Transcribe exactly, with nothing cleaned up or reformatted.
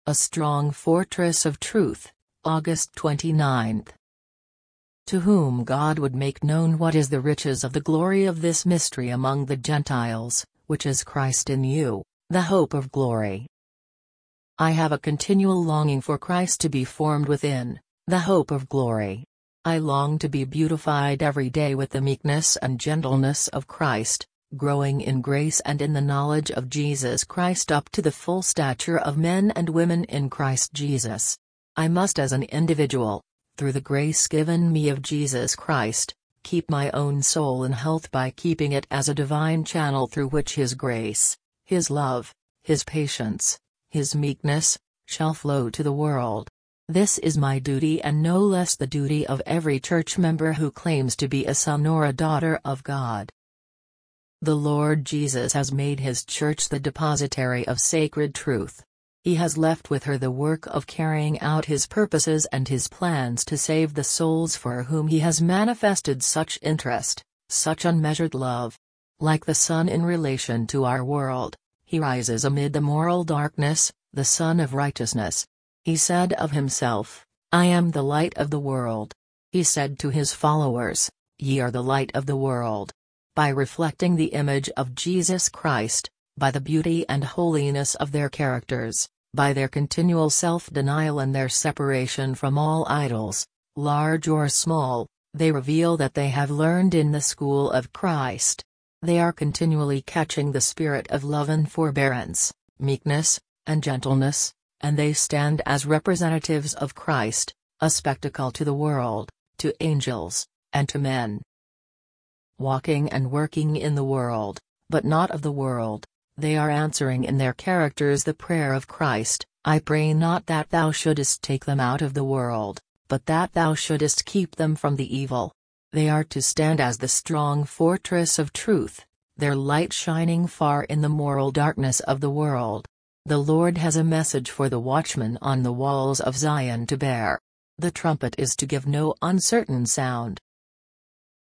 a strong fortress of truth, August twenty-ninth. To whom God would make known what is the riches of the glory of this mystery among the Gentiles, which is Christ in you, the hope of glory. I have a continual longing for Christ to be formed within, the hope of glory. I long to be beautified every day with the meekness and gentleness of Christ, growing in grace and in the knowledge of Jesus Christ up to the full stature of men and women in Christ Jesus. I must as an individual, through the grace given me of Jesus Christ, keep my own soul in health by keeping it as a divine channel through which His grace, His love, His patience, His meekness, shall flow to the world. This is my duty and no less the duty of every church member who claims to be a son or a daughter of God. The Lord Jesus has made His church the depositary of sacred truth. He has left with her the work of carrying out His purposes and His plans to save the souls for whom He has manifested such interest, such unmeasured love. Like the sun in relation to our world, He rises amid the moral darkness, the Sun of Righteousness. He said of Himself, "I am the light of the world." He said to His followers, "Ye are the light of the world." By reflecting the image of Jesus Christ, by the beauty and holiness of their characters, by their continual self-denial and their separation from all idols, large or small, they reveal that they have learned in the school of Christ. They are continually catching the spirit of love and forbearance, meekness, and gentleness, and they stand as representatives of Christ, a spectacle to the world, to angels, and to men. Walking and working in the world, but not of the world, they are answering in their characters the prayer of Christ, "I pray not that thou shouldest take them out of the world, but that thou shouldest keep them from the evil." They are to stand as the strong fortress of truth, their light shining far in the moral darkness of the world. The Lord has a message for the watchmen on the walls of Zion to bear. The trumpet is to give no uncertain sound.